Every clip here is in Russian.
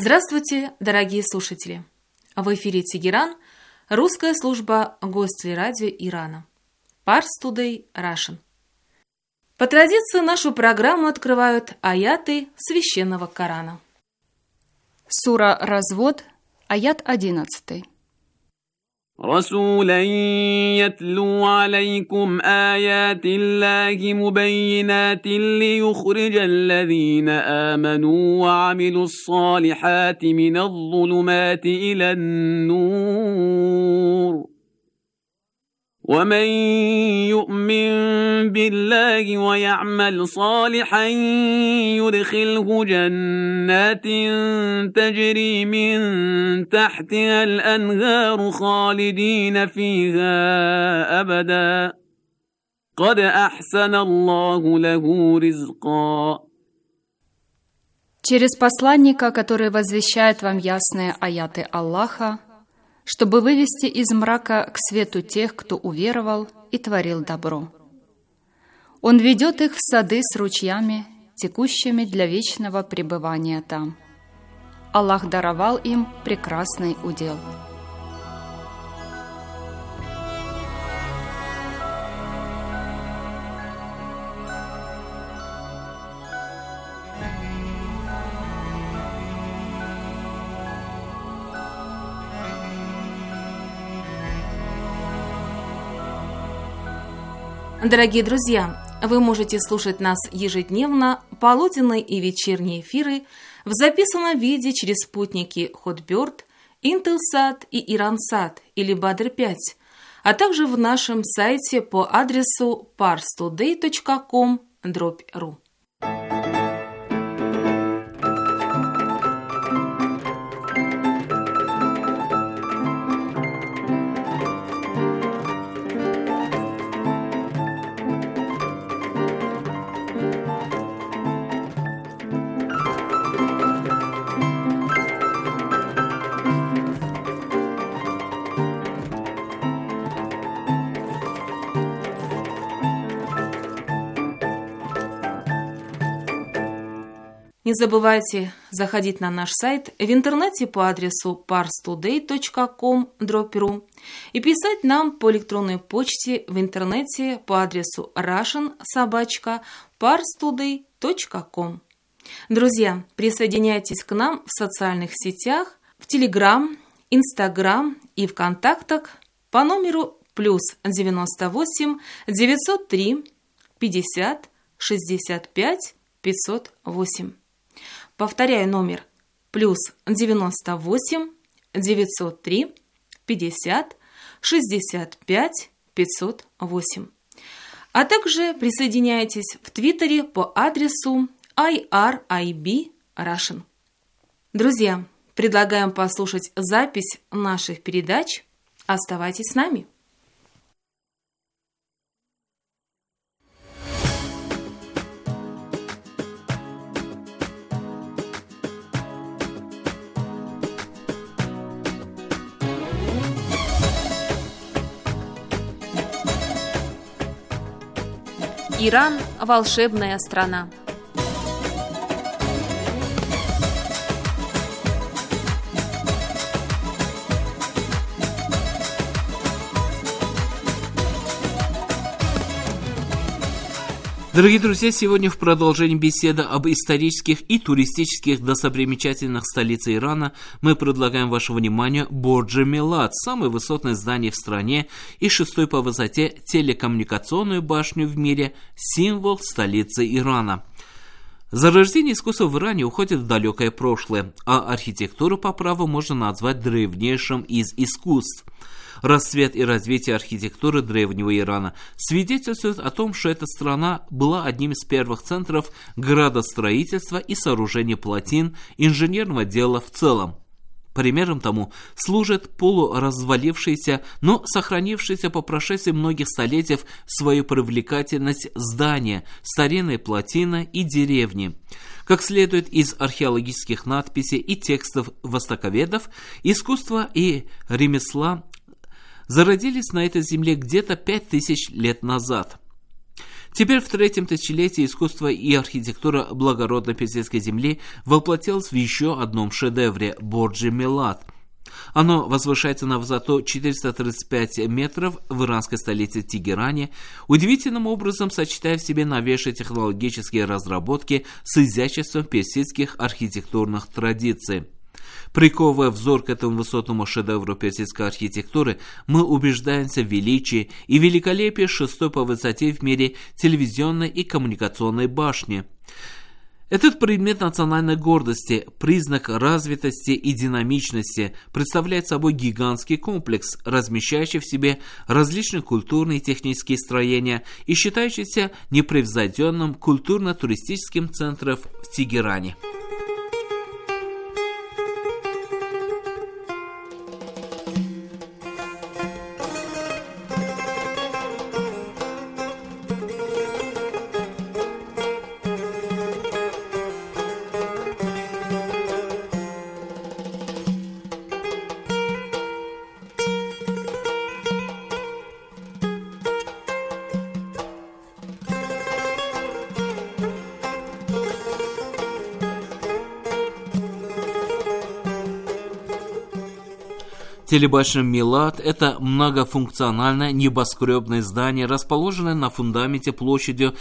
Здравствуйте, дорогие слушатели! В эфире Тегеран, русская служба Гостелерадио Ирана. Pars Today Russian. По традиции нашу программу открывают аяты Священного Корана. Сура Развод, аят 11. رسولا يتلو عليكم آيات الله مبينات ليخرج الذين آمنوا وعملوا الصالحات من الظلمات إلى النور ومن يؤمن بالله ويعمل صالحا يدخله جنات تجري من تحتها الأنهار خالدين فيها أبدا قد أحسن الله له رزقا. Через посланника, который возвещает вам ясные аяты Аллаха, чтобы вывести из мрака к свету тех, кто уверовал и творил добро. Он ведет их в сады с ручьями, текущими для вечного пребывания там. Аллах даровал им прекрасный удел. Дорогие друзья, вы можете слушать нас ежедневно, полуденные и вечерние эфиры в записанном виде через спутники Hotbird, Intelsat и Iransat или Badr-5, а также в нашем сайте по адресу parstoday.com/ru. Не забывайте заходить на наш сайт в интернете по адресу parstoday.com/ru и писать нам по электронной почте в интернете по адресу russian@parstoday.com. Друзья, присоединяйтесь к нам в социальных сетях, в Telegram, Instagram и ВКонтактах по номеру +98 903 50 65 508. Повторяю номер +98 903 50 65 508. А также присоединяйтесь в Твиттере по адресу IRIB Russian. Друзья, предлагаем послушать запись наших передач. Оставайтесь с нами. Иран – волшебная страна. Дорогие друзья, сегодня в продолжении беседы об исторических и туристических достопримечательностях столицы Ирана мы предлагаем вашему вниманию Бордж-е-Милад, самое высотное здание в стране и шестой по высоте телекоммуникационную башню в мире, символ столицы Ирана. Зарождение искусства в Иране уходит в далекое прошлое, а архитектуру по праву можно назвать древнейшим из искусств. Расцвет и развитие архитектуры древнего Ирана свидетельствует о том, что эта страна была одним из первых центров градостроительства и сооружения плотин, инженерного дела в целом. Примером тому служит полуразвалившееся, но сохранившееся по прошествии многих столетий свою привлекательность здания, старинные плотины и деревни. Как следует из археологических надписей и текстов востоковедов, искусство и ремесла зародились на этой земле где-то 5000 лет назад. Теперь в третьем тысячелетии искусство и архитектура благородной персидской земли воплотилось в еще одном шедевре – Борджи Милад. Оно возвышается на высоту 435 метров в иранской столице Тегеране, удивительным образом сочетая в себе новейшие технологические разработки с изяществом персидских архитектурных традиций. Приковывая взор к этому высотному шедевру персидской архитектуры, мы убеждаемся в величии и великолепии шестой по высоте в мире телевизионной и коммуникационной башни. Этот предмет национальной гордости, признак развитости и динамичности, представляет собой гигантский комплекс, размещающий в себе различные культурные и технические строения и считающийся непревзойденным культурно-туристическим центром в Тегеране. Телебашня Милад – это многофункциональное небоскребное здание, расположенное на фундаменте площадью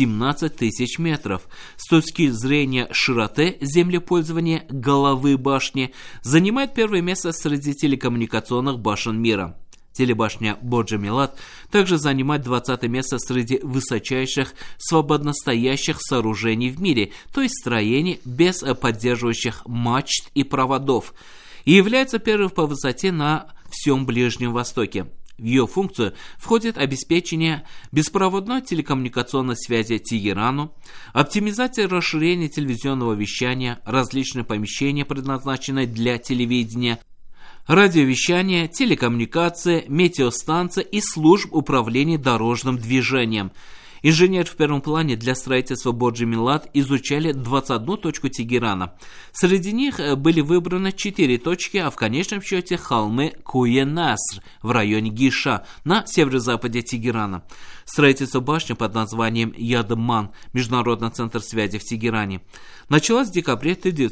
17 тысяч метров. С точки зрения широты землепользования головы башни занимает первое место среди телекоммуникационных башен мира. Телебашня Борджи Милад также занимает 20 место среди высочайших свободностоящих сооружений в мире, то есть строений без поддерживающих мачт и проводов, и является первой по высоте на всем Ближнем Востоке. В ее функцию входит обеспечение беспроводной телекоммуникационной связи Тегерану, оптимизация и расширение телевизионного вещания, различные помещения, предназначенные для телевидения, радиовещание, телекоммуникация, метеостанция и служб управления дорожным движением. Инженеры в первом плане для строительства Борджи Милад изучали 21 точку Тегерана. Среди них были выбраны 4 точки, а в конечном счете холмы Куе-Наср в районе Гиша на северо-западе Тегерана. Строительство башни под названием Ядман, Международный центр связи в Тегеране, началось в декабре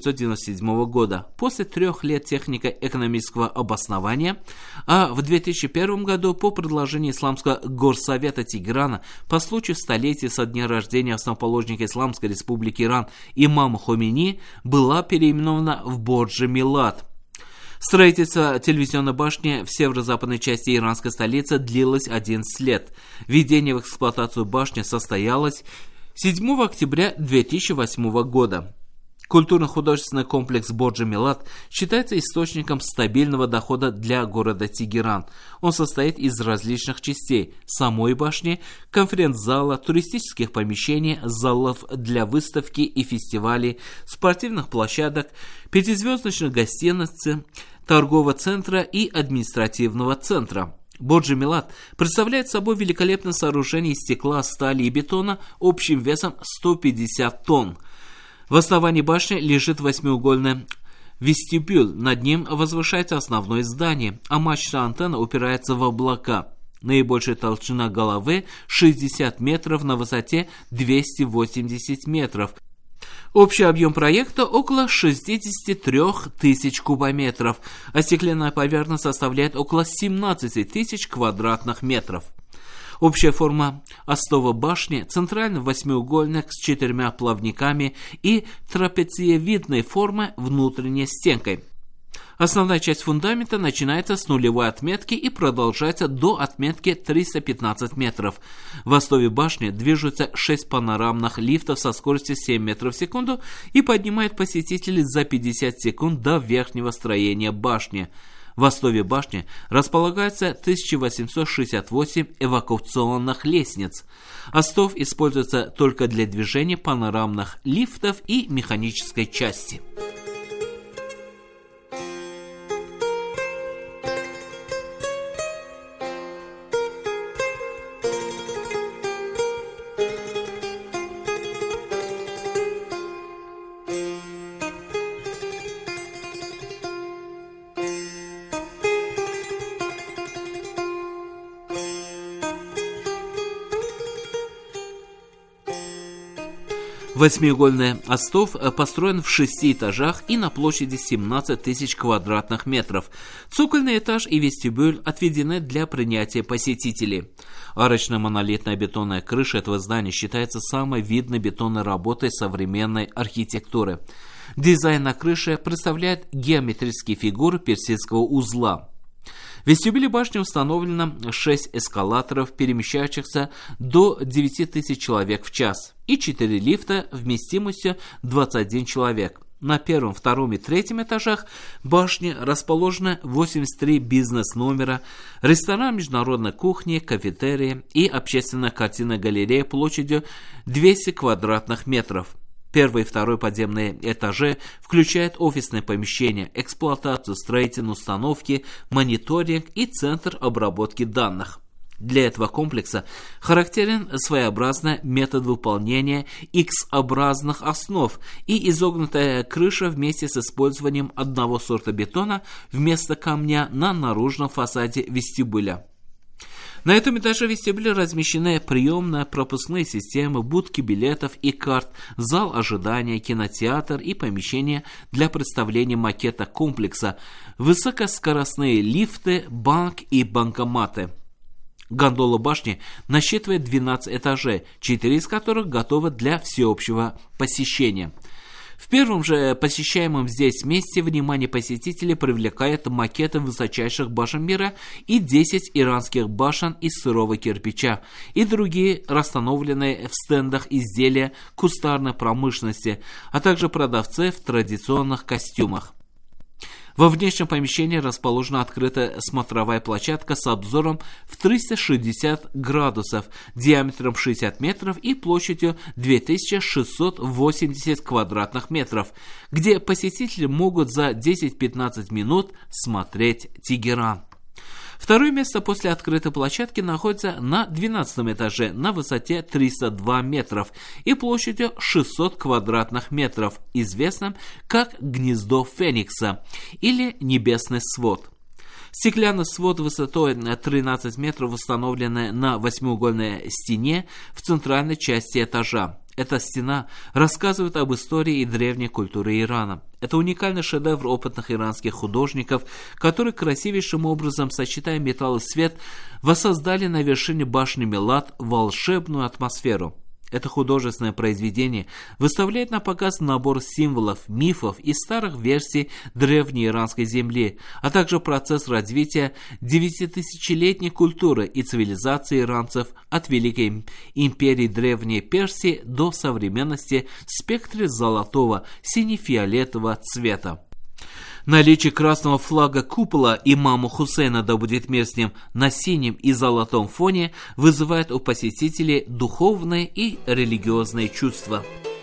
1997 года, после 3 лет технико-экономического обоснования, а в 2001 году по предложению Исламского горсовета Тегерана по случаю столетия со дня рождения основоположника Исламской республики Иран имама Хомейни была переименована в Борджи Милад. Строительство телевизионной башни в северо-западной части иранской столицы длилось 11 лет. Введение в эксплуатацию башни состоялось 7 октября 2008 года. Культурно-художественный комплекс Борджи Милад считается источником стабильного дохода для города Тегеран. Он состоит из различных частей: самой башни, конференц-зала, туристических помещений, залов для выставки и фестивалей, спортивных площадок, 5-звездочных гостиниц, торгового центра и административного центра. Борджи Милад представляет собой великолепное сооружение из стекла, стали и бетона общим весом 150 тонн. В основании башни лежит 8-угольный вестибюль, над ним возвышается основное здание, а мачта антенна упирается в облака. Наибольшая толщина головы 60 метров, на высоте 280 метров. Общий объем проекта около 63 тысяч кубометров, а стеклянная поверхность составляет около 17 тысяч квадратных метров. Общая форма остова башни – центральный восьмиугольник с 4 плавниками и трапециевидной формы внутренней стенкой. Основная часть фундамента начинается с нулевой отметки и продолжается до отметки 315 метров. В основе башни движутся 6 панорамных лифтов со скоростью 7 метров в секунду и поднимают посетителей за 50 секунд до верхнего строения башни. В основе башни располагается 1868 эвакуационных лестниц. Остов используется только для движения панорамных лифтов и механической части. Восьмиугольный остов построен в 6 этажах и на площади 17 тысяч квадратных метров. Цокольный этаж и вестибюль отведены для принятия посетителей. Арочная монолитная бетонная крыша этого здания считается самой видной бетонной работой современной архитектуры. Дизайн на крыше представляет геометрические фигуры персидского узла. В вестибюле башни установлено 6 эскалаторов, перемещающихся до 9000 человек в час, и 4 лифта вместимостью 21 человек. На первом, втором и третьем этажах башни расположено 83 бизнес-номера, ресторан международной кухни, кафетерия и общественная картинная галерея площадью 200 квадратных метров. Первый и второй подземные этажи включают офисные помещения, эксплуатацию строительной установки, мониторинг и центр обработки данных. Для этого комплекса характерен своеобразный метод выполнения X-образных основ и изогнутая крыша вместе с использованием одного сорта бетона вместо камня на наружном фасаде вестибюля. На этом этаже вестибюля размещены приемно-пропускные системы, будки билетов и карт, зал ожидания, кинотеатр и помещение для представления макета комплекса, высокоскоростные лифты, банк и банкоматы. Гондола башни насчитывает 12 этажей, 4 из которых готовы для всеобщего посещения. В первом же посещаемом здесь месте внимание посетителей привлекает макеты высочайших башен мира и 10 иранских башен из сырого кирпича и другие расстановленные в стендах изделия кустарной промышленности, а также продавцы в традиционных костюмах. Во внешнем помещении расположена открытая смотровая площадка с обзором в 360 градусов, диаметром 60 метров и площадью 2680 квадратных метров, где посетители могут за 10-15 минут смотреть Тегеран. Второе место после открытой площадки находится на 12 этаже на высоте 302 метров и площадью 600 квадратных метров, известным как «Гнездо Феникса» или «Небесный свод». Стеклянный свод высотой 13 метров установлен на восьмиугольной стене в центральной части этажа. Эта стена рассказывает об истории и древней культуре Ирана. Это уникальный шедевр опытных иранских художников, которые красивейшим образом, сочетая металл и свет, воссоздали на вершине башни Милад волшебную атмосферу. Это художественное произведение выставляет на показ набор символов, мифов и старых версий древней иранской земли, а также процесс развития 9000-летней культуры и цивилизации иранцев от Великой империи Древней Персии до современности в спектре золотого, сине-фиолетового цвета. Наличие красного флага купола имама Хусейна, да будет мир с ним, на синем и золотом фоне вызывает у посетителей духовные и религиозные чувства.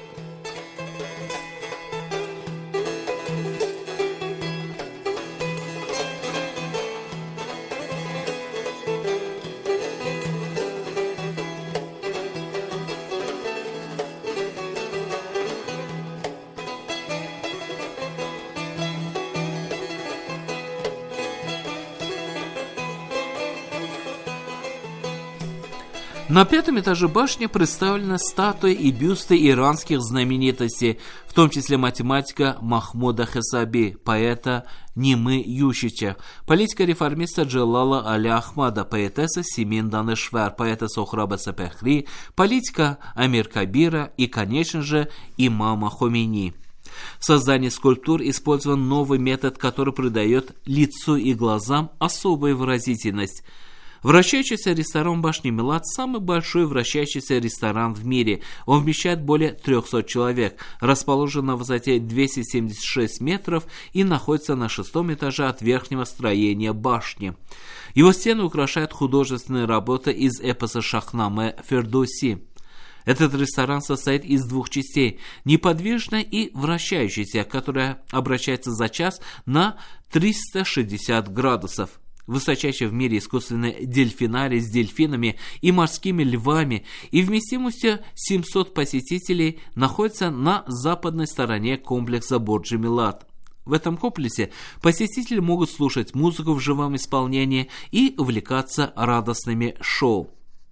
На пятом этаже башни представлены статуи и бюсты иранских знаменитостей, в том числе математика Махмуда Хесаби, поэта Нимы Ющича, политика-реформиста Джалала Аля Ахмада, поэтесса Симин Данешвар, поэта Сохраба Сапехри, политика Амир Кабира и, конечно же, имама Хомейни. В создании скульптур использован новый метод, который придает лицу и глазам особую выразительность. Вращающийся ресторан башни Милад – самый большой вращающийся ресторан в мире. Он вмещает более 300 человек, расположен на высоте 276 метров и находится на 6-м этаже от верхнего строения башни. Его стены украшают художественные работы из эпоса Шахнаме Фердоуси. Этот ресторан состоит из 2 частей – неподвижной и вращающейся, которая обращается за час на 360 градусов. Высочайший в мире искусственный дельфинарий с дельфинами и морскими львами и вместимостью 700 посетителей находится на западной стороне комплекса Борджи Милад. В этом комплексе посетители могут слушать музыку в живом исполнении и увлекаться радостными шоу.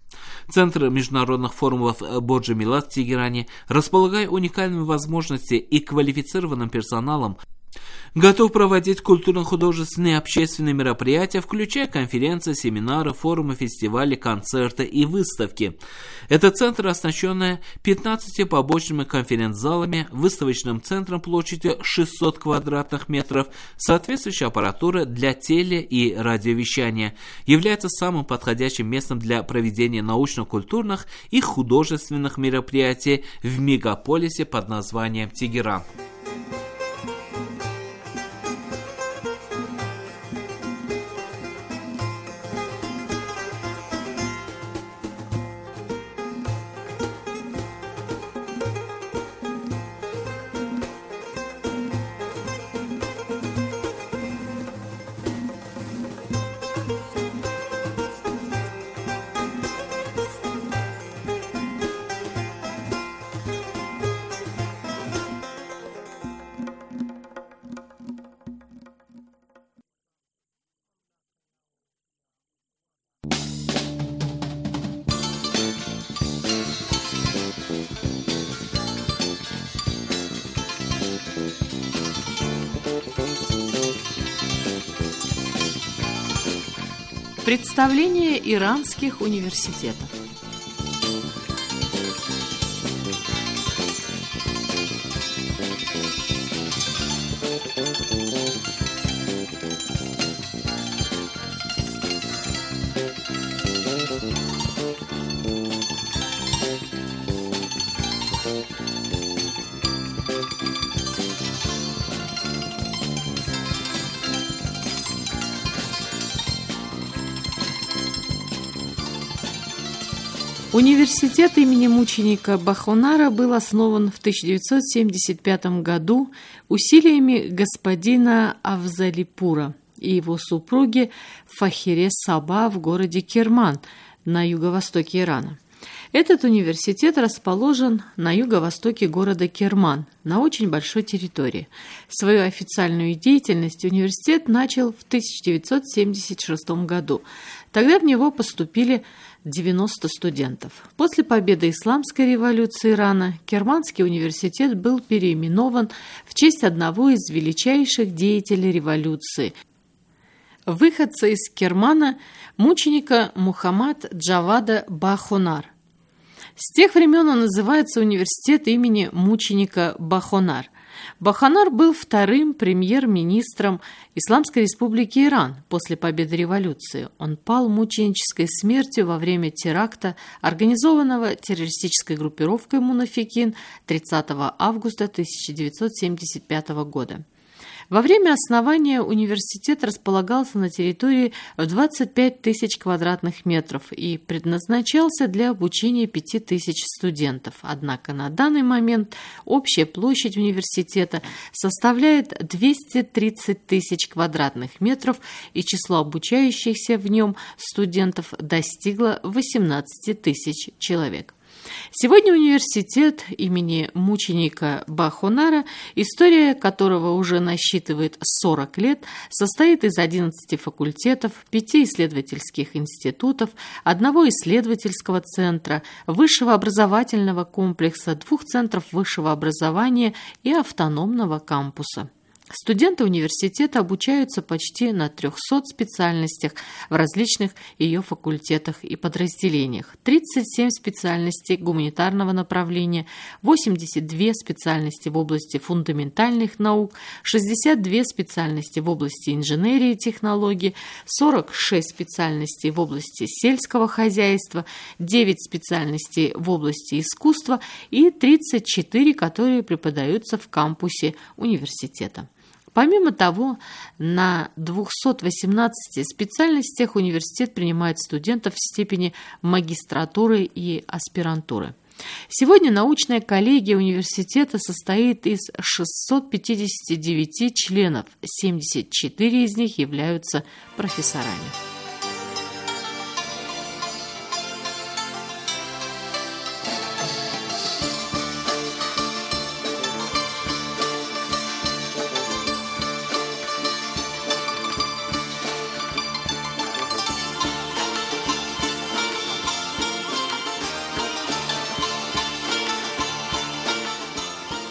Центр международных форумов Боджи Милат в Тегеране, располагая уникальными возможностями и квалифицированным персоналом, готов проводить культурно-художественные и общественные мероприятия, включая конференции, семинары, форумы, фестивали, концерты и выставки. Это центр, оснащенный 15 побочными конференц-залами, выставочным центром площадью 600 квадратных метров, соответствующей аппаратурой для теле- и радиовещания, является самым подходящим местом для проведения научно-культурных и художественных мероприятий в мегаполисе под названием Тегеран. Представление иранских университетов. Университет имени мученика Бахонара был основан в 1975 году усилиями господина Афзалипура и его супруги Фахире Саба в городе Керман на юго-востоке Ирана. Этот университет расположен на юго-востоке города Керман, на очень большой территории. Свою официальную деятельность университет начал в 1976 году. Тогда в него поступили 90 студентов. После победы Исламской революции Ирана Керманский университет был переименован в честь одного из величайших деятелей революции, выходца из Кермана, мученика Мухаммад Джавада Бахонар. С тех времен он называется университет имени мученика Бахонар. Бахонар был вторым премьер-министром Исламской республики Иран после победы революции. Он пал мученической смертью во время теракта, организованного террористической группировкой Мунафикин 30 августа 1975 года. Во время основания университет располагался на территории в 25 тысяч квадратных метров и предназначался для обучения 5 тысяч студентов. Однако на данный момент общая площадь университета составляет 230 тысяч квадратных метров, и число обучающихся в нем студентов достигло 18 тысяч человек. Сегодня университет имени мученика Бахонара, история которого уже насчитывает 40 лет, состоит из 11 факультетов, 5 исследовательских институтов, 1 исследовательского центра, высшего образовательного комплекса, 2 центров высшего образования и автономного кампуса. Студенты университета обучаются почти на 300 специальностях в различных ее факультетах и подразделениях. 37 специальностей гуманитарного направления, 82 специальности в области фундаментальных наук, 62 специальности в области инженерии и технологий, 46 специальностей в области сельского хозяйства, 9 специальностей в области искусства и 34, которые преподаются в кампусе университета. Помимо того, на 218 специальностях университет принимает студентов в степени магистратуры и аспирантуры. Сегодня научная коллегия университета состоит из 659 членов, 74 из них являются профессорами.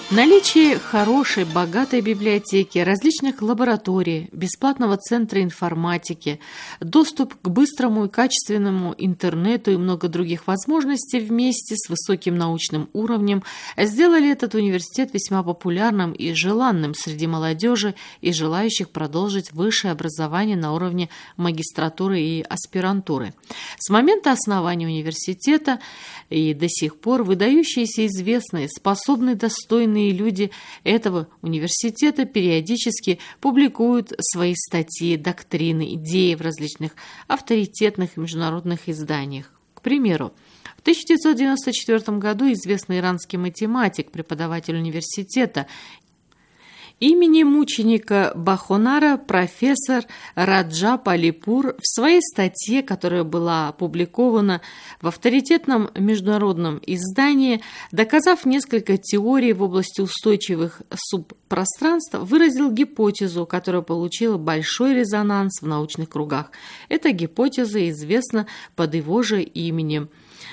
Наличие хорошей, богатой библиотеки, различных лабораторий, бесплатного центра информатики, доступ к быстрому и качественному интернету и много других возможностей вместе с высоким научным уровнем сделали этот университет весьма популярным и желанным среди молодежи и желающих продолжить высшее образование на уровне магистратуры и аспирантуры. С момента основания университета и до сих пор выдающиеся, известные, способные, достойные люди этого университета периодически публикуют свои статьи, доктрины, идеи в различных авторитетных международных изданиях. К примеру, в 1994 году известный иранский математик, преподаватель университета имени мученика Бахонара, профессор Раджаб Алипур в своей статье, которая была опубликована в авторитетном международном издании, доказав несколько теорий в области устойчивых субпространств, выразил гипотезу, которая получила большой резонанс в научных кругах. Эта гипотеза известна под его же именем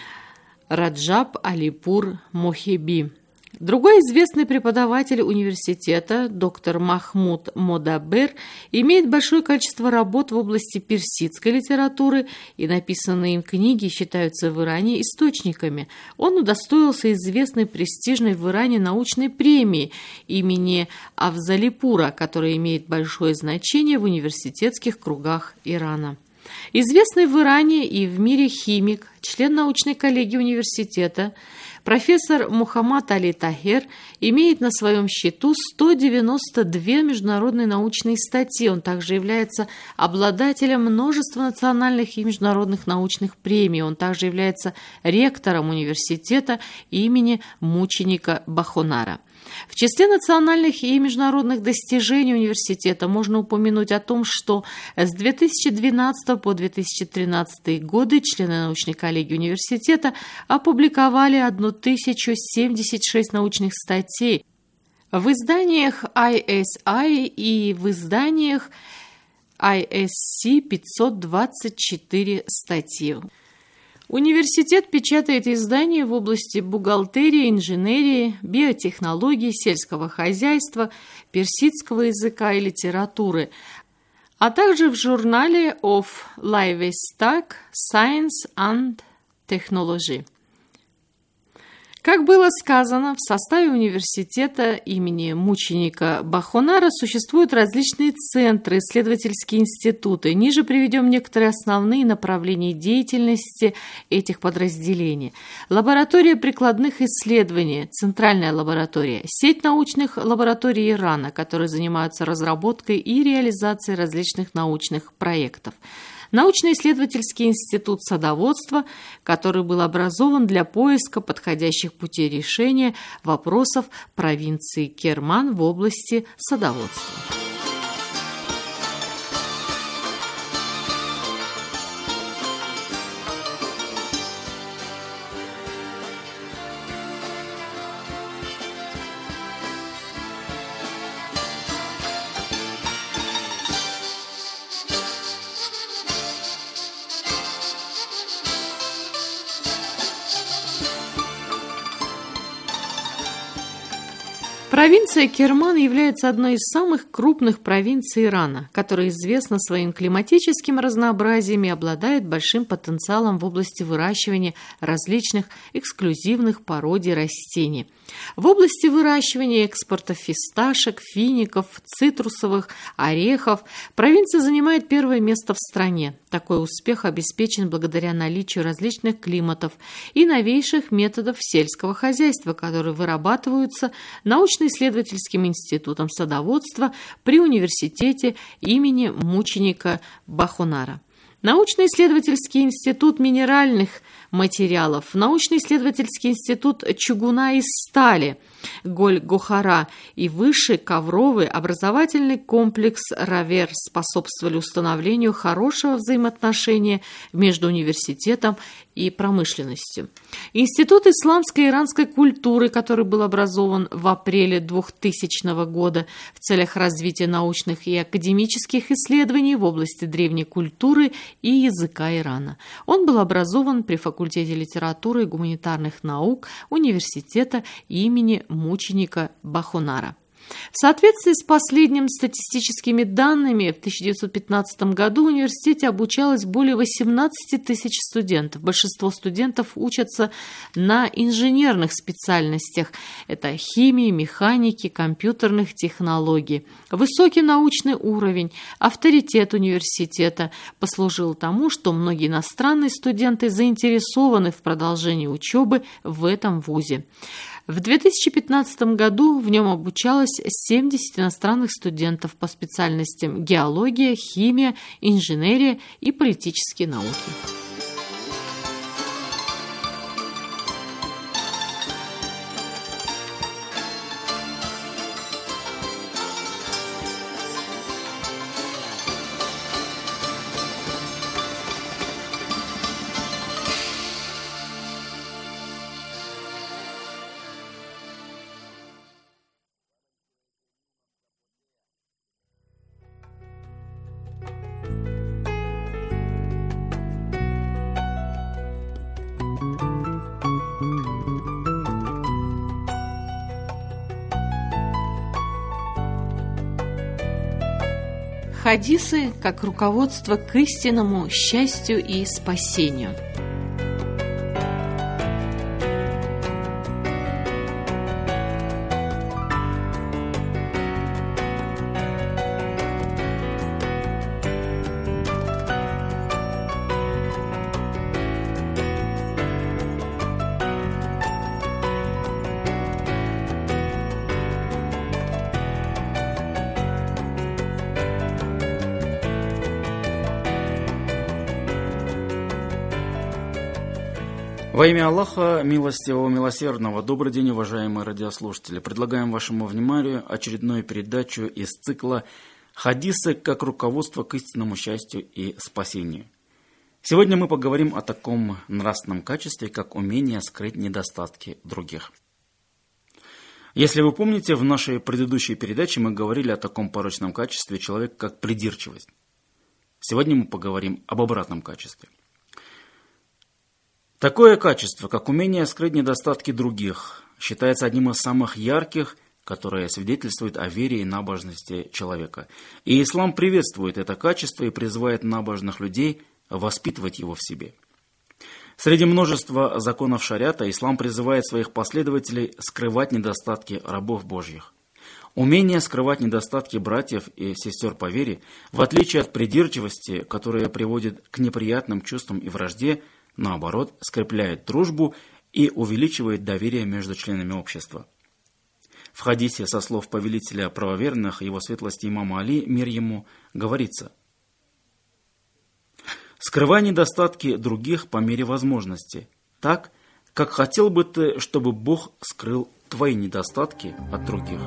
Раджаб Алипур Мохеби. Другой известный преподаватель университета, доктор Махмуд Модабер, имеет большое количество работ в области персидской литературы, и написанные им книги считаются в Иране источниками. Он удостоился известной престижной в Иране научной премии имени Афзалипура, которая имеет большое значение в университетских кругах Ирана. Известный в Иране и в мире химик, член научной коллегии университета, профессор Мухаммад Али Тахер имеет на своем счету 192 международные научные статьи. Он также является обладателем множества национальных и международных научных премий. Он также является ректором университета имени мученика Бахонара. В числе национальных и международных достижений университета можно упомянуть о том, что с 2012 по 2013 годы члены научной коллегии университета опубликовали 1076 научных статей в изданиях ISI и в изданиях ISC 524 статьи. Университет печатает издания в области бухгалтерии, инженерии, биотехнологий, сельского хозяйства, персидского языка и литературы, а также в журнале of Livestock Science and Technology. Как было сказано, в составе университета имени мученика Бахонара существуют различные центры, исследовательские институты. Ниже приведем некоторые основные направления деятельности этих подразделений. Лаборатория прикладных исследований, центральная лаборатория, сеть научных лабораторий Ирана, которые занимаются разработкой и реализацией различных научных проектов. Научно-исследовательский институт садоводства, который был образован для поиска подходящих путей решения вопросов провинции Керман в области садоводства. Провинция Керман является одной из самых крупных провинций Ирана, которая известна своим климатическим разнообразием и обладает большим потенциалом в области выращивания различных эксклюзивных пород растений. В области выращивания и экспорта фисташек, фиников, цитрусовых, орехов провинция занимает первое место в стране. Такой успех обеспечен благодаря наличию различных климатов и новейших методов сельского хозяйства, которые вырабатываются научно-исследовательским институтом садоводства при университете имени мученика Бахонара. Научно-исследовательский институт минеральных материалов, научно-исследовательский институт чугуна и стали Голь-Гохара и высший ковровый образовательный комплекс Равер способствовали установлению хорошего взаимоотношения между университетом и промышленностью. Институт исламской и иранской культуры, который был образован в апреле 2000 года в целях развития научных и академических исследований в области древней культуры и языка Ирана. Он был образован при факультете литературы и гуманитарных наук университета имени мученика Бахунара. В соответствии с последними статистическими данными, в 1915 году в университете обучалось более 18 тысяч студентов. Большинство студентов учатся на инженерных специальностях. Это химии, механики, компьютерных технологий. Высокий научный уровень, авторитет университета послужил тому, что многие иностранные студенты заинтересованы в продолжении учебы в этом вузе. В 2015 году в нем обучалось 70 иностранных студентов по специальностям геология, химия, инженерия и политические науки. Хадисы как руководство к истинному счастью и спасению. Во имя Аллаха, милостивого, милосердного, добрый день, уважаемые радиослушатели. Предлагаем вашему вниманию очередную передачу из цикла «Хадисы как руководство к истинному счастью и спасению». Сегодня мы поговорим о таком нравственном качестве, как умение скрыть недостатки других. Если вы помните, в нашей предыдущей передаче мы говорили о таком порочном качестве человека, как придирчивость. Сегодня мы поговорим об обратном качестве. Такое качество, как умение скрыть недостатки других, считается одним из самых ярких, которое свидетельствует о вере и набожности человека. И ислам приветствует это качество и призывает набожных людей воспитывать его в себе. Среди множества законов шариата ислам призывает своих последователей скрывать недостатки рабов Божьих. Умение скрывать недостатки братьев и сестер по вере, в отличие от придирчивости, которая приводит к неприятным чувствам и вражде, наоборот, скрепляет дружбу и увеличивает доверие между членами общества. В хадисе со слов повелителя правоверных, его светлости имама Али, мир ему, говорится: «Скрывай недостатки других по мере возможности, так, как хотел бы ты, чтобы Бог скрыл твои недостатки от других».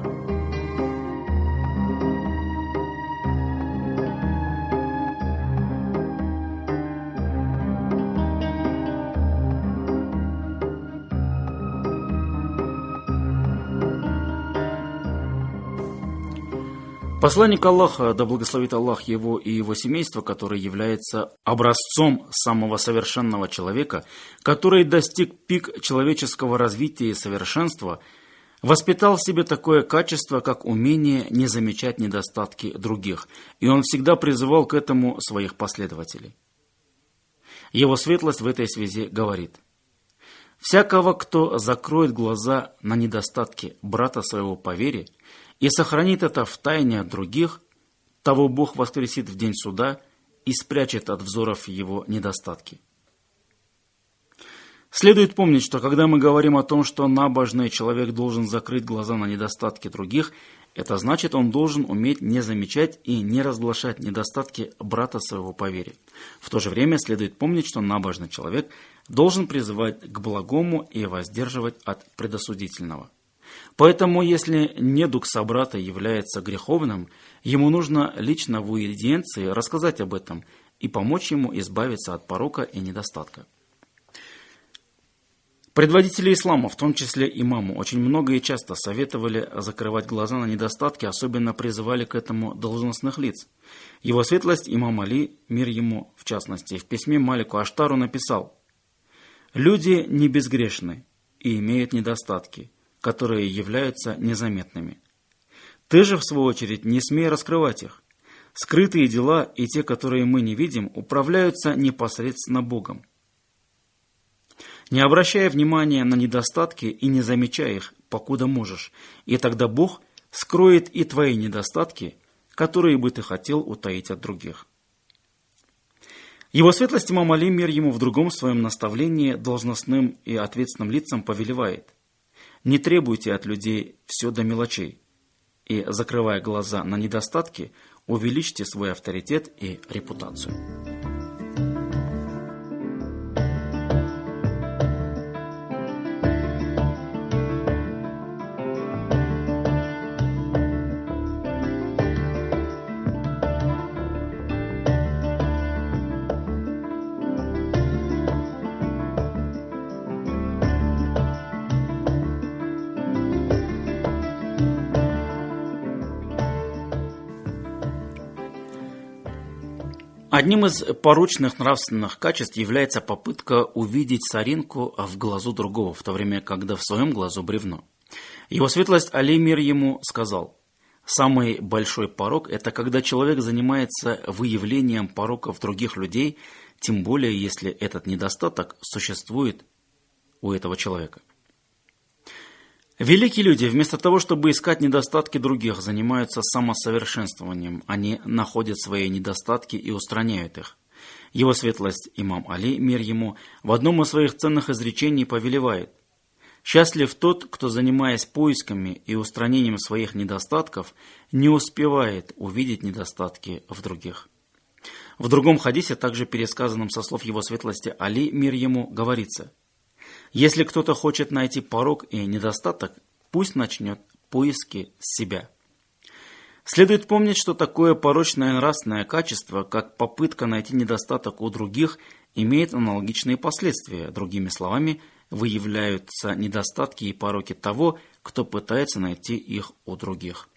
Посланник Аллаха, да благословит Аллах его и его семейство, который является образцом самого совершенного человека, который достиг пик человеческого развития и совершенства, воспитал в себе такое качество, как умение не замечать недостатки других, и он всегда призывал к этому своих последователей. Его светлость в этой связи говорит: «Всякого, кто закроет глаза на недостатки брата своего по вере и сохранит это в тайне от других, того Бог воскресит в день суда и спрячет от взоров его недостатки». Следует помнить, что когда мы говорим о том, что набожный человек должен закрыть глаза на недостатки других, это значит, он должен уметь не замечать и не разглашать недостатки брата своего по вере. В то же время следует помнить, что набожный человек должен призывать к благому и воздерживать от предосудительного. Поэтому, если недуг собрата является греховным, ему нужно лично в уидиенции рассказать об этом и помочь ему избавиться от порока и недостатка. Предводители ислама, в том числе имаму, очень много и часто советовали закрывать глаза на недостатки, особенно призывали к этому должностных лиц. Его светлость, имам Али, мир ему в частности, в письме Малику Аштару написал: «Люди не безгрешны и имеют недостатки, которые являются незаметными. Ты же, в свою очередь, не смей раскрывать их. Скрытые дела и те, которые мы не видим, управляются непосредственно Богом. Не обращая внимания на недостатки и не замечая их, покуда можешь, и тогда Бог скроет и твои недостатки, которые бы ты хотел утаить от других». Его светлость имам Али, мир ему, в другом своем наставлении должностным и ответственным лицам повелевает: «Не требуйте от людей все до мелочей, и, закрывая глаза на недостатки, увеличьте свой авторитет и репутацию». Одним из порочных нравственных качеств является попытка увидеть соринку в глазу другого, в то время, когда в своем глазу бревно. Его светлость Али, мир ему, сказал: «Самый большой порок – это когда человек занимается выявлением пороков других людей, тем более, если этот недостаток существует у этого человека». Великие люди, вместо того, чтобы искать недостатки других, занимаются самосовершенствованием. Они находят свои недостатки и устраняют их. Его светлость имам Али, мир ему, в одном из своих ценных изречений повелевает: «Счастлив тот, кто, занимаясь поисками и устранением своих недостатков, не успевает увидеть недостатки в других». В другом хадисе, также пересказанном со слов его светлости Али, мир ему, говорится: «Если кто-то хочет найти порок и недостаток, пусть начнет поиски с себя». Следует помнить, что такое порочное нравственное качество, как попытка найти недостаток у других, имеет аналогичные последствия. Другими словами, выявляются недостатки и пороки того, кто пытается найти их у других.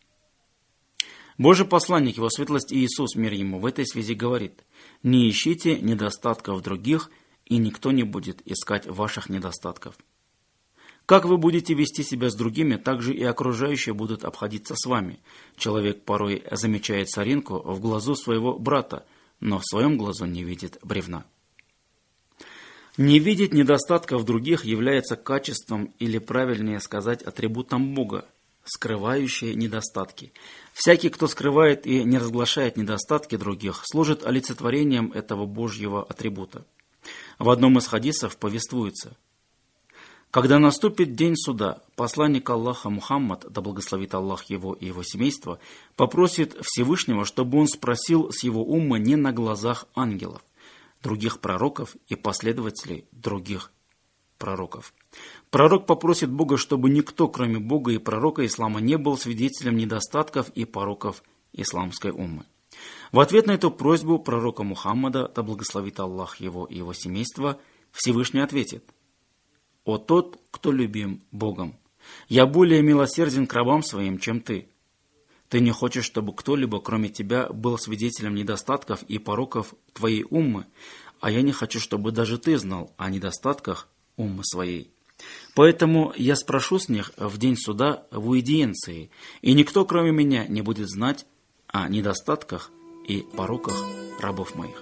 Божий посланник, его светлость Иисус, мир ему, в этой связи говорит: «Не ищите недостатков других, и никто не будет искать ваших недостатков». Как вы будете вести себя с другими, так же и окружающие будут обходиться с вами. Человек порой замечает соринку в глазу своего брата, но в своем глазу не видит бревна. Не видеть недостатков других является качеством, или правильнее сказать, атрибутом Бога, скрывающие недостатки. Всякий, кто скрывает и не разглашает недостатки других, служит олицетворением этого Божьего атрибута. В одном из хадисов повествуется: «Когда наступит день суда, посланник Аллаха Мухаммад, да благословит Аллах его и его семейство, попросит Всевышнего, чтобы он спросил с его уммы не на глазах ангелов, других пророков и последователей других пророков. Пророк попросит Бога, чтобы никто, кроме Бога и пророка ислама, не был свидетелем недостатков и пороков исламской уммы. В ответ на эту просьбу пророка Мухаммада, да благословит Аллах его и его семейство, Всевышний ответит: «О тот, кто любим Богом, я более милосерден к рабам своим, чем ты. Ты не хочешь, чтобы кто-либо, кроме тебя, был свидетелем недостатков и пороков твоей уммы, а я не хочу, чтобы даже ты знал о недостатках уммы своей. Поэтому я спрошу с них в день суда в уидиенции, и никто, кроме меня, не будет знать о недостатках и пороках рабов моих».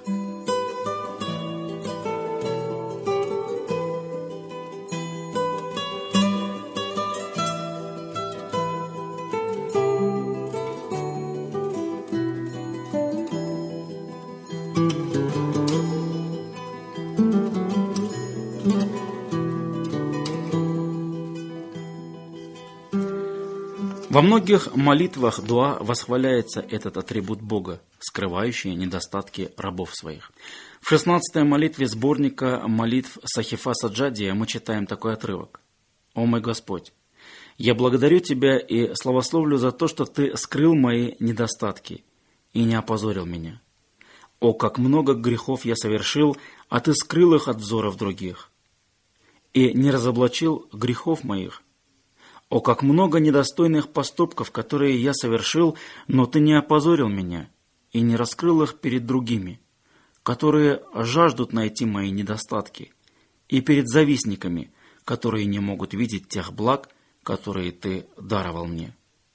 Во многих молитвах дуа восхваляется этот атрибут Бога, скрывающий недостатки рабов своих. В 16-й молитве сборника молитв Сахифа Саджадия мы читаем такой отрывок: «О мой Господь, я благодарю Тебя и славословлю за то, что Ты скрыл мои недостатки и не опозорил меня. О, как много грехов я совершил, а Ты скрыл их от взоров других. и не разоблачил грехов моих. О, как много недостойных поступков, которые я совершил, но ты не опозорил меня и не раскрыл их перед другими, которые жаждут найти мои недостатки, и перед завистниками, которые не могут видеть тех благ, которые ты даровал мне.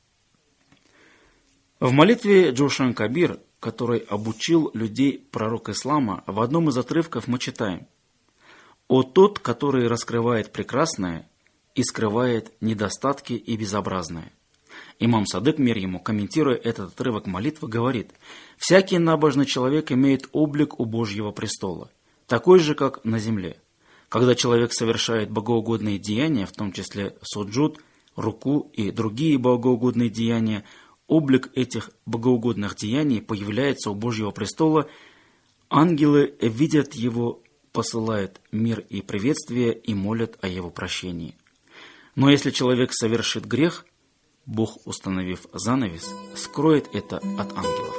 В молитве Джошан Кабир, который обучил людей пророк ислама, в одном из отрывков мы читаем: «О тот, который раскрывает прекрасное и скрывает недостатки и безобразное». Имам Садык, мир ему, комментируя этот отрывок молитвы, говорит: «Всякий набожный человек имеет облик у Божьего престола, такой же, как на земле. Когда человек совершает богоугодные деяния, в том числе суджуд, руку и другие богоугодные деяния, облик этих богоугодных деяний появляется у Божьего престола, ангелы видят его, посылают мир и приветствие и молят о его прощении. Но если человек совершит грех, Бог, установив занавес, скроет это от ангелов».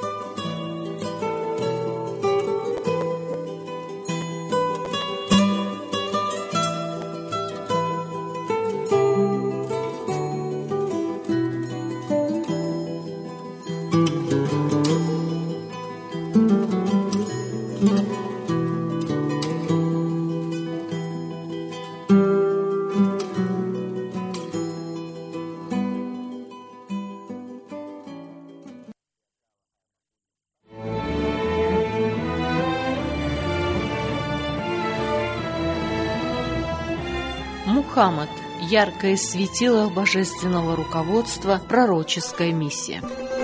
Мухаммад – яркое светило божественного руководства, пророческая миссия.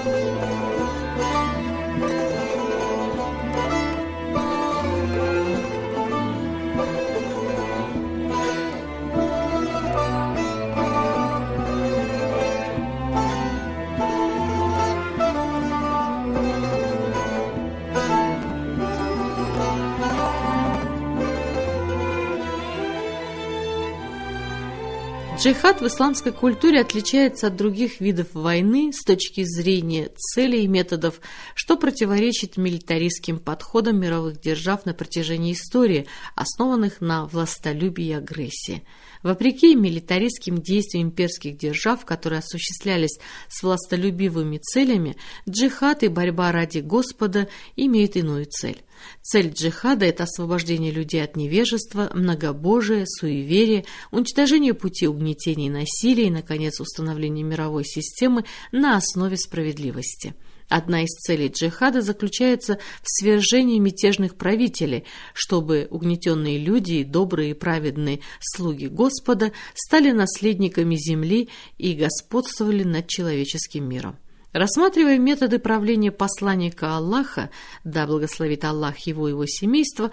Джихад в исламской культуре отличается от других видов войны с точки зрения целей и методов, что противоречит милитаристским подходам мировых держав на протяжении истории, основанных на властолюбии и агрессии. Вопреки милитаристским действиям имперских держав, которые осуществлялись с властолюбивыми целями, джихад и борьба ради Господа имеют иную цель. Цель джихада – это освобождение людей от невежества, многобожия, суеверия, уничтожение пути угнетения и насилия и, наконец, установление мировой системы на основе справедливости. Одна из целей джихада заключается в свержении мятежных правителей, чтобы угнетенные люди и добрые и праведные слуги Господа стали наследниками земли и господствовали над человеческим миром. Рассматривая методы правления посланника Аллаха, да благословит Аллах его и его семейство,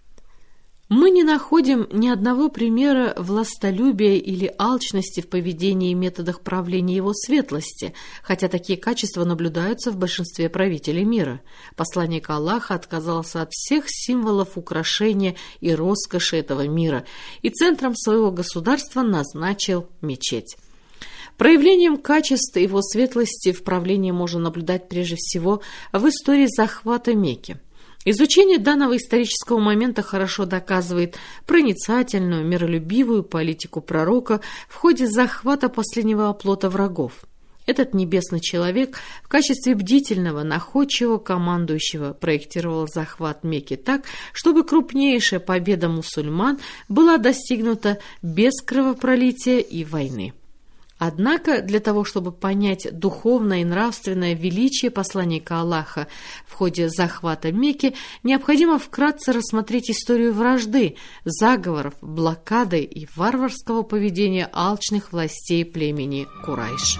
мы не находим ни одного примера властолюбия или алчности в поведении и методах правления его светлости, хотя такие качества наблюдаются в большинстве правителей мира. Посланник Аллаха отказался от всех символов украшения и роскоши этого мира и центром своего государства назначил мечеть. Проявлением качеств его светлости в правлении можно наблюдать прежде всего в истории захвата Мекки. Изучение данного исторического момента хорошо доказывает проницательную, миролюбивую политику пророка в ходе захвата последнего оплота врагов. Этот небесный человек в качестве бдительного, находчивого командующего проектировал захват Мекки так, чтобы крупнейшая победа мусульман была достигнута без кровопролития и войны. Однако для того, чтобы понять духовное и нравственное величие посланника Аллаха в ходе захвата Мекки, необходимо вкратце рассмотреть историю вражды, заговоров, блокады и варварского поведения алчных властей племени Курайш.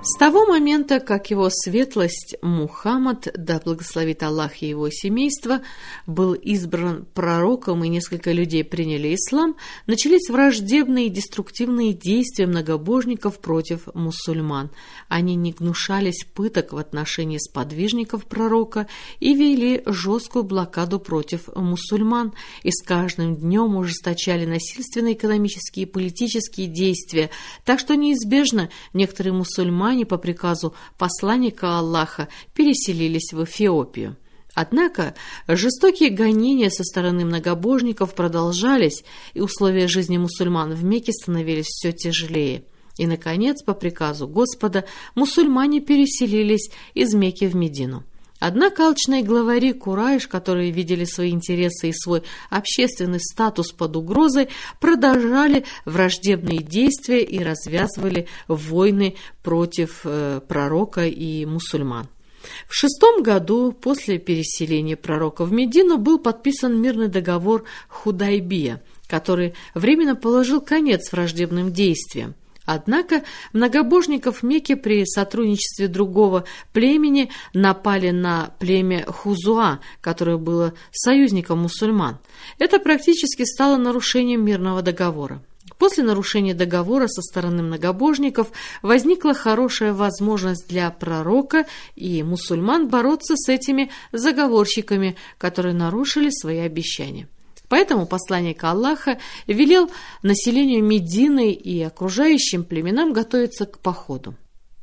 С того момента, как его светлость Мухаммад, да благословит Аллах и его семейство, был избран пророком и несколько людей приняли ислам, начались враждебные и деструктивные действия многобожников против мусульман. Они не гнушались пыток в отношении сподвижников пророка и вели жесткую блокаду против мусульман, и с каждым днем ужесточали насильственные экономические и политические действия, так что неизбежно некоторые мусульмане по приказу посланника Аллаха переселились в Эфиопию. Однако жестокие гонения со стороны многобожников продолжались, и условия жизни мусульман в Мекке становились все тяжелее. И, наконец, по приказу Господа, мусульмане переселились из Мекки в Медину. Однако алчные главари Курайш, которые видели свои интересы и свой общественный статус под угрозой, продолжали враждебные действия и развязывали войны против пророка и мусульман. В 6 году после переселения пророка в Медину был подписан мирный договор Худайбия, который временно положил конец враждебным действиям. Однако многобожников Мекки при сотрудничестве другого племени напали на племя Хузуа, которое было союзником мусульман. Это практически стало нарушением мирного договора. После нарушения договора со стороны многобожников возникла хорошая возможность для пророка и мусульман бороться с этими заговорщиками, которые нарушили свои обещания. Поэтому посланник Аллаха велел населению Медины и окружающим племенам готовиться к походу.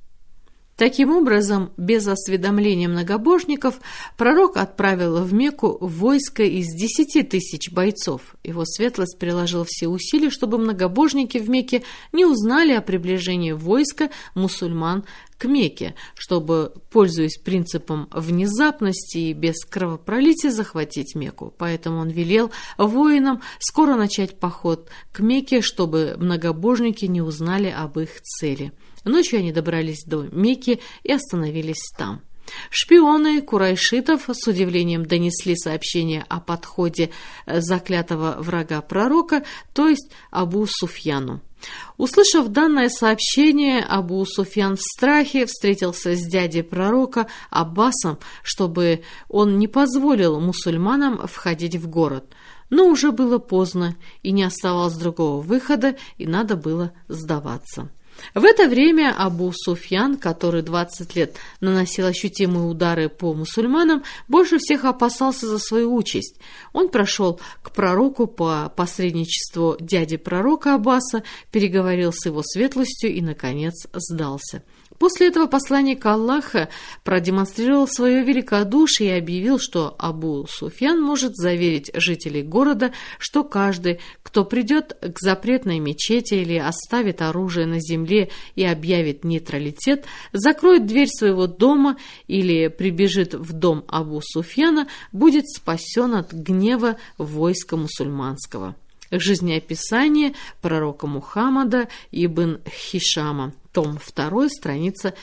Таким образом, без осведомления многобожников, пророк отправил в Мекку войско из 10 тысяч бойцов. Его светлость приложил все усилия, чтобы многобожники в Мекке не узнали о приближении войска мусульман к Мекке, чтобы, пользуясь принципом внезапности и без кровопролития, захватить Мекку. Поэтому он велел воинам скоро начать поход к Мекке, чтобы многобожники не узнали об их цели. Ночью они добрались до Мекки и остановились там. Шпионы курайшитов с удивлением донесли сообщение о подходе заклятого врага пророка, то есть Абу Суфьяну. Услышав данное сообщение, Абу Суфьян в страхе встретился с дядей пророка Аббасом, чтобы он не позволил мусульманам входить в город. Но уже было поздно, и не оставалось другого выхода, и надо было сдаваться. В это время Абу Суфьян, который 20 лет наносил ощутимые удары по мусульманам, больше всех опасался за свою участь. Он прошел к пророку по посредничеству дяди пророка Аббаса, переговорил с его светлостью и, наконец, сдался. После этого посланник Аллаха продемонстрировал свое великодушие и объявил, что Абу Суфьян может заверить жителей города, что каждый, кто придет к запретной мечети или оставит оружие на земле и объявит нейтралитет, закроет дверь своего дома или прибежит в дом Абу Суфьяна, будет спасен от гнева войска мусульманского. Жизнеописание пророка Мухаммада ибн Хишама, том 2, страница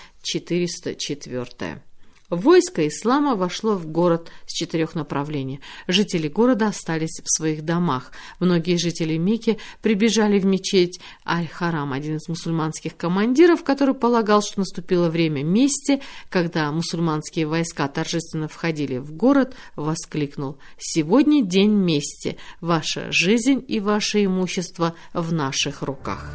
404. Войско ислама вошло в город с 4 направлений. Жители города остались в своих домах. Многие жители Мекки прибежали в мечеть Аль-Харам. Один из мусульманских командиров, который полагал, что наступило время мести, когда мусульманские войска торжественно входили в город, воскликнул: «Сегодня день мести. Ваша жизнь и ваше имущество в наших руках».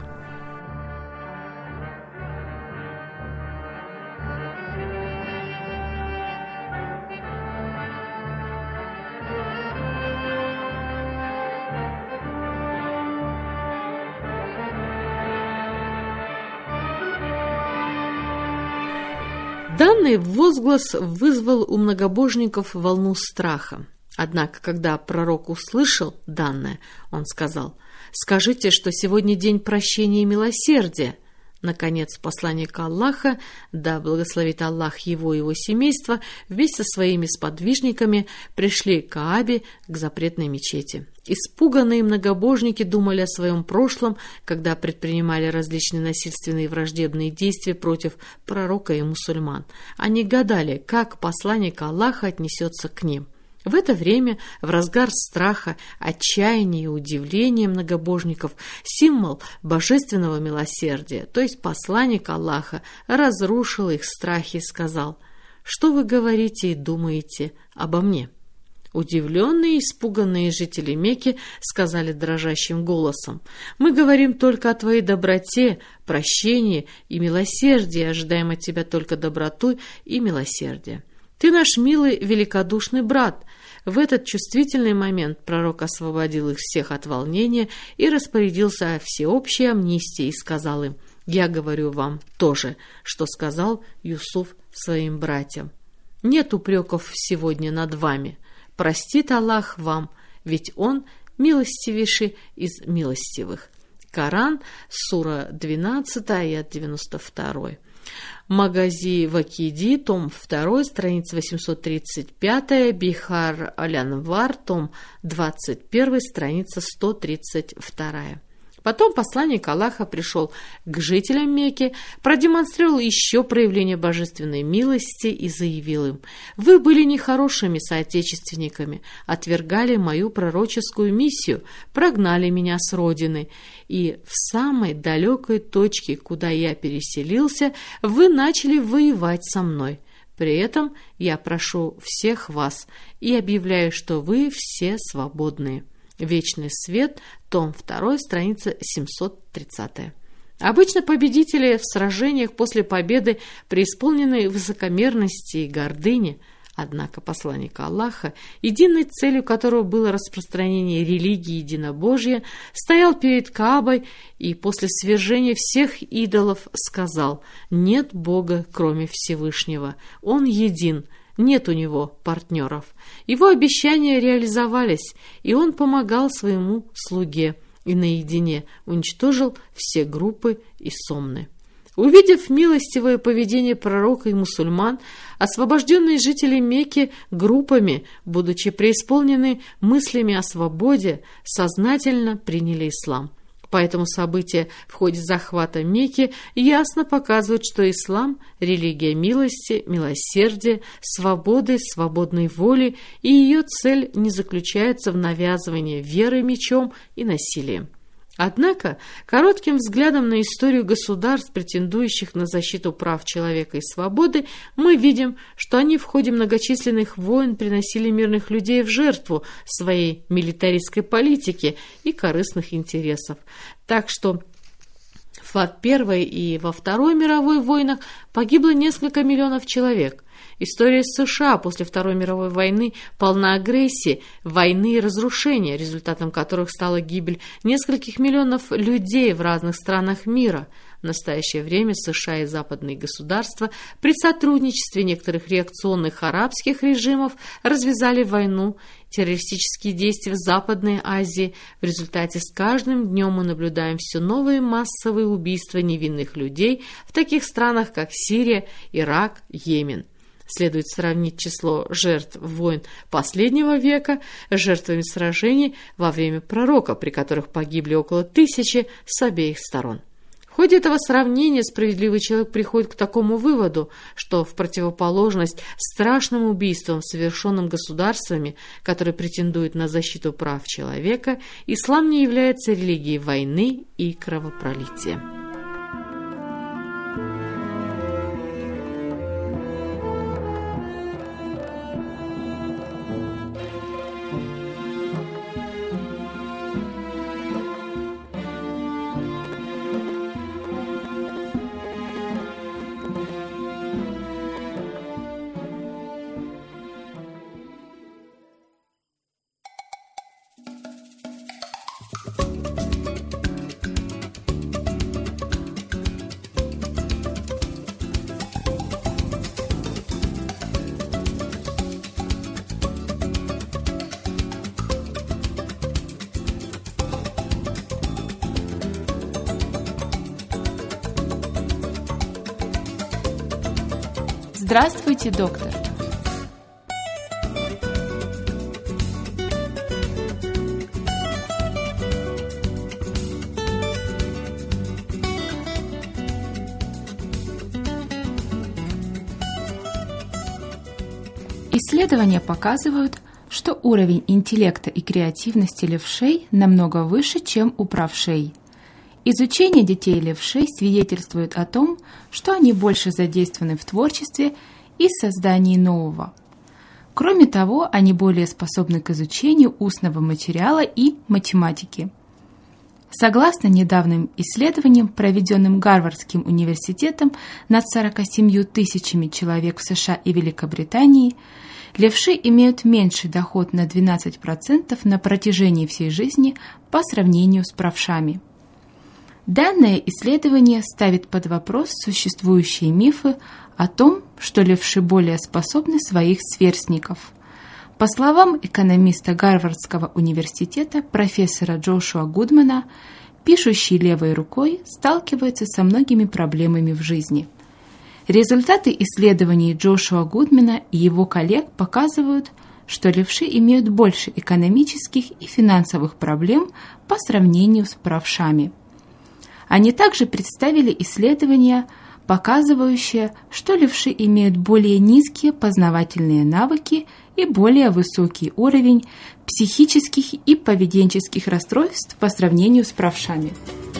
Данный возглас вызвал у многобожников волну страха. Однако, когда пророк услышал данное, он сказал: «Скажите, что сегодня день прощения и милосердия». Наконец, посланник Аллаха, да благословит Аллах его и его семейство, вместе со своими сподвижниками пришли к Каабе, к запретной мечети. Испуганные многобожники думали о своем прошлом, когда предпринимали различные насильственные и враждебные действия против пророка и мусульман. Они гадали, как посланник Аллаха отнесется к ним. В это время, в разгар страха, отчаяния и удивления многобожников, символ божественного милосердия, то есть посланник Аллаха, разрушил их страхи и сказал: «Что вы говорите и думаете обо мне?» Удивленные и испуганные жители Мекки сказали дрожащим голосом: «Мы говорим только о твоей доброте, прощении и милосердии, ожидаем от тебя только доброту и милосердие. Ты наш милый, великодушный брат». В этот чувствительный момент пророк освободил их всех от волнения и распорядился о всеобщей амнистии и сказал им: «Я говорю вам то же, что сказал Юсуф своим братьям. Нет упреков сегодня над вами. Простит Аллах вам, ведь Он милостивейший из милостивых». Коран, сура 12, аят 92. Магази Вакиди, том 2, страница 835, Бихар Аль-Анвар, том 21, страница 132. Потом посланник Аллаха пришел к жителям Мекки, продемонстрировал еще проявление божественной милости и заявил им: «Вы были нехорошими соотечественниками, отвергали мою пророческую миссию, прогнали меня с родины, и в самой далекой точке, куда я переселился, вы начали воевать со мной. При этом я прошу всех вас и объявляю, что вы все свободные». Вечный свет, том 2, страница 730. Обычно победители в сражениях после победы преисполнены высокомерности и гордыни. Однако посланник Аллаха, единой целью которого было распространение религии единобожия, стоял перед Каабой и после свержения всех идолов сказал: «Нет Бога, кроме Всевышнего, Он един». Нет у него партнеров. Его обещания реализовались, и он помогал своему слуге и наедине уничтожил все группы и сомны. Увидев милостивое поведение пророка и мусульман, освобожденные жители Мекки группами, будучи преисполнены мыслями о свободе, сознательно приняли ислам. Поэтому события в ходе захвата Мекки ясно показывают, что ислам – религия милости, милосердия, свободы, свободной воли, и ее цель не заключается в навязывании веры мечом и насилием. Однако, коротким взглядом на историю государств, претендующих на защиту прав человека и свободы, мы видим, что они в ходе многочисленных войн приносили мирных людей в жертву своей милитаристской политики и корыстных интересов. Так что в Первой и во Второй мировой войнах погибло несколько миллионов человек. История США после Второй мировой войны полна агрессии, войны и разрушения, результатом которых стала гибель нескольких миллионов людей в разных странах мира. В настоящее время США и западные государства при сотрудничестве некоторых реакционных арабских режимов развязали войну, террористические действия в Западной Азии. В результате с каждым днем мы наблюдаем все новые массовые убийства невинных людей в таких странах, как Сирия, Ирак, Йемен. Следует сравнить число жертв войн последнего века с жертвами сражений во время пророка, при которых погибли около 1000 с обеих сторон. В ходе этого сравнения справедливый человек приходит к такому выводу, что в противоположность страшным убийствам, совершенным государствами, которые претендуют на защиту прав человека, ислам не является религией войны и кровопролития. Здравствуйте, доктор. Исследования показывают, что уровень интеллекта и креативности левшей намного выше, чем у правшей. Изучение детей левшей свидетельствует о том, что они больше задействованы в творчестве и создании нового. Кроме того, они более способны к изучению устного материала и математики. Согласно недавним исследованиям, проведенным Гарвардским университетом над 47 тысячами человек в США и Великобритании, левши имеют меньший доход на 12% на протяжении всей жизни по сравнению с правшами. Данное исследование ставит под вопрос существующие мифы о том, что левши более способны своих сверстников. По словам экономиста Гарвардского университета профессора Джошуа Гудмана, пишущий левой рукой сталкивается со многими проблемами в жизни. Результаты исследований Джошуа Гудмана и его коллег показывают, что левши имеют больше экономических и финансовых проблем по сравнению с правшами. Они также представили исследования, показывающие, что левши имеют более низкие познавательные навыки и более высокий уровень психических и поведенческих расстройств по сравнению с правшами.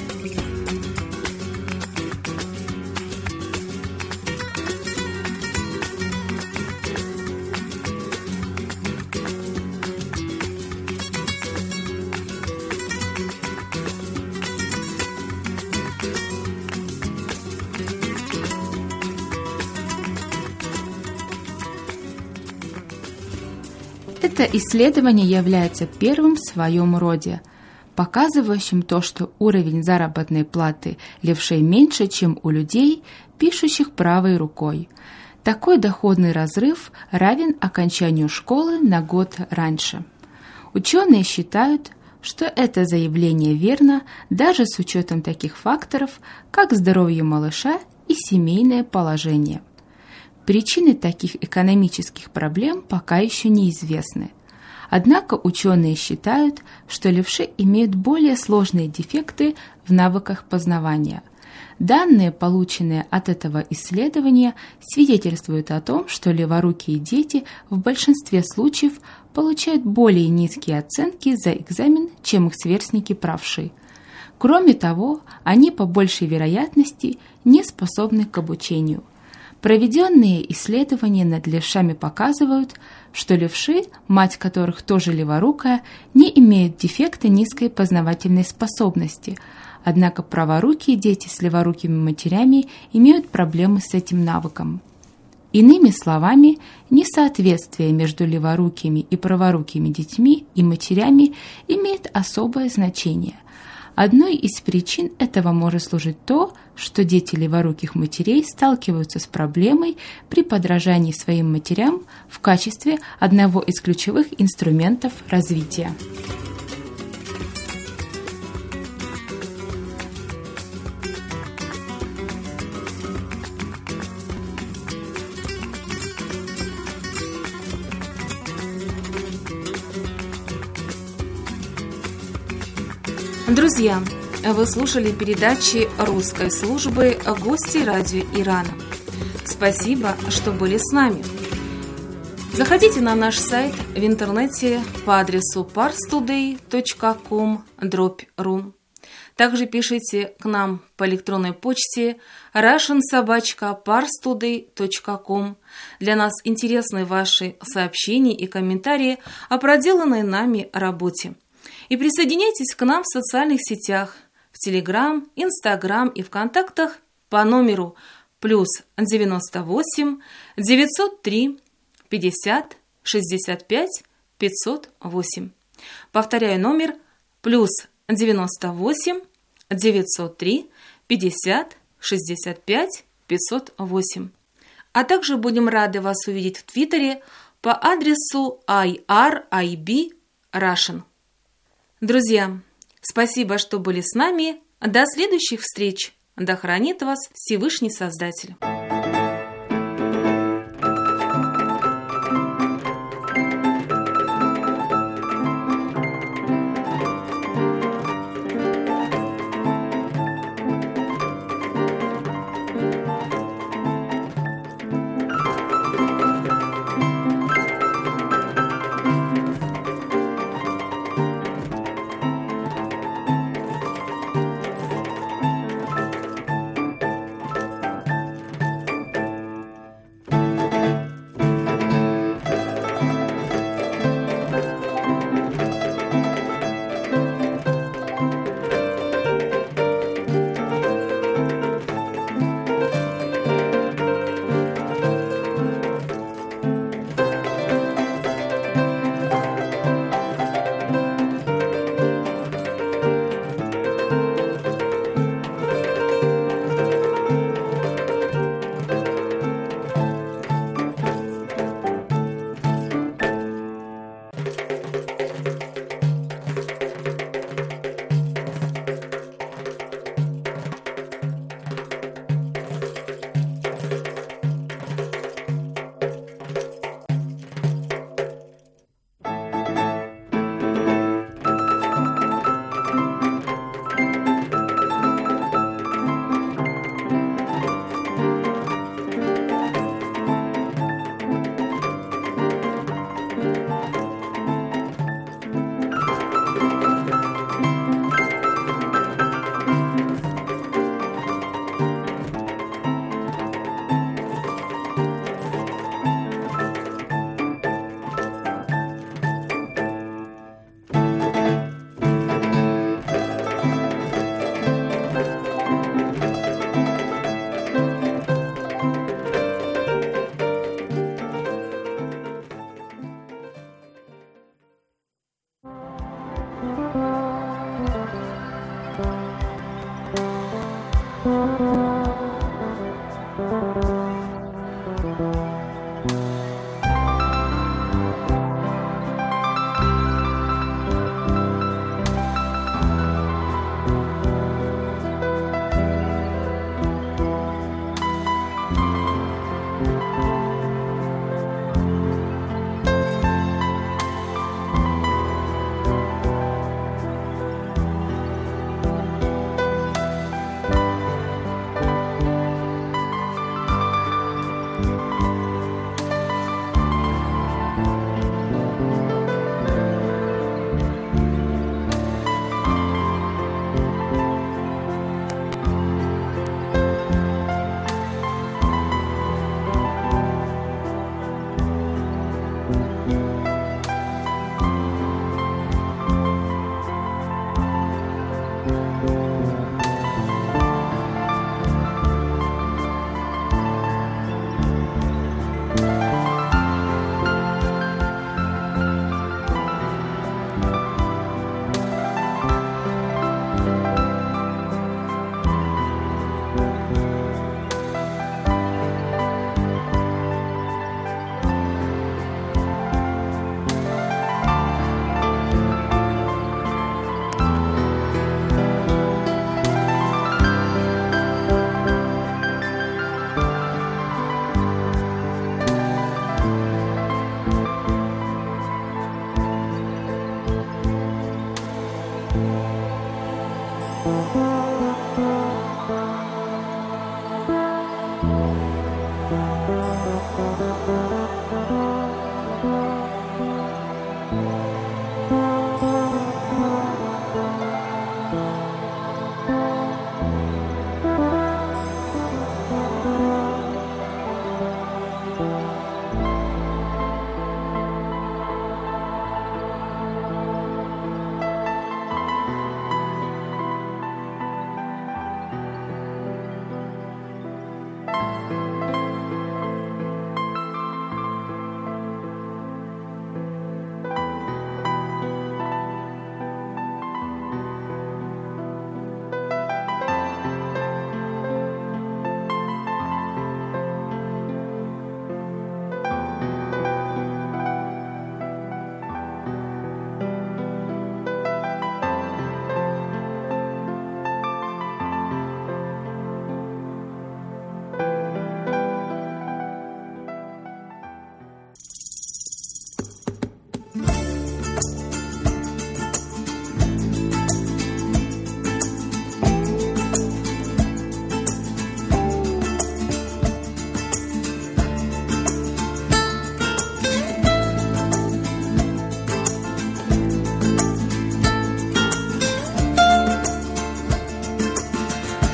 Это исследование является первым в своем роде, показывающим то, что уровень заработной платы левшей меньше, чем у людей, пишущих правой рукой. Такой доходный разрыв равен окончанию школы на год раньше. Ученые считают, что это заявление верно даже с учетом таких факторов, как здоровье малыша и семейное положение. Причины таких экономических проблем пока еще неизвестны. Однако ученые считают, что левши имеют более сложные дефекты в навыках познавания. Данные, полученные от этого исследования, свидетельствуют о том, что леворукие дети в большинстве случаев получают более низкие оценки за экзамен, чем их сверстники правши. Кроме того, они по большей вероятности не способны к обучению. Проведенные исследования над левшами показывают, что левши, мать которых тоже леворукая, не имеют дефекта низкой познавательной способности, однако праворукие дети с леворукими матерями имеют проблемы с этим навыком. Иными словами, несоответствие между леворукими и праворукими детьми и матерями имеет особое значение. Одной из причин этого может служить то, что дети леворуких матерей сталкиваются с проблемой при подражании своим матерям в качестве одного из ключевых инструментов развития. Друзья, вы слушали передачи русской службы «Гости радио Ирана». Спасибо, что были с нами. Заходите на наш сайт в интернете по адресу parstoday.com/ru. Также пишите к нам по электронной почте russian@parstoday.com. Для нас интересны ваши сообщения и комментарии о проделанной нами работе. И присоединяйтесь к нам в социальных сетях, в Телеграм, Инстаграм и ВКонтактах по номеру +98 903 50 65 508. Повторяю номер +98 903 50 65 508. А также будем рады вас увидеть в Твиттере по адресу IRIB-Russian. Друзья, спасибо, что были с нами. До следующих встреч. Да хранит вас Всевышний Создатель.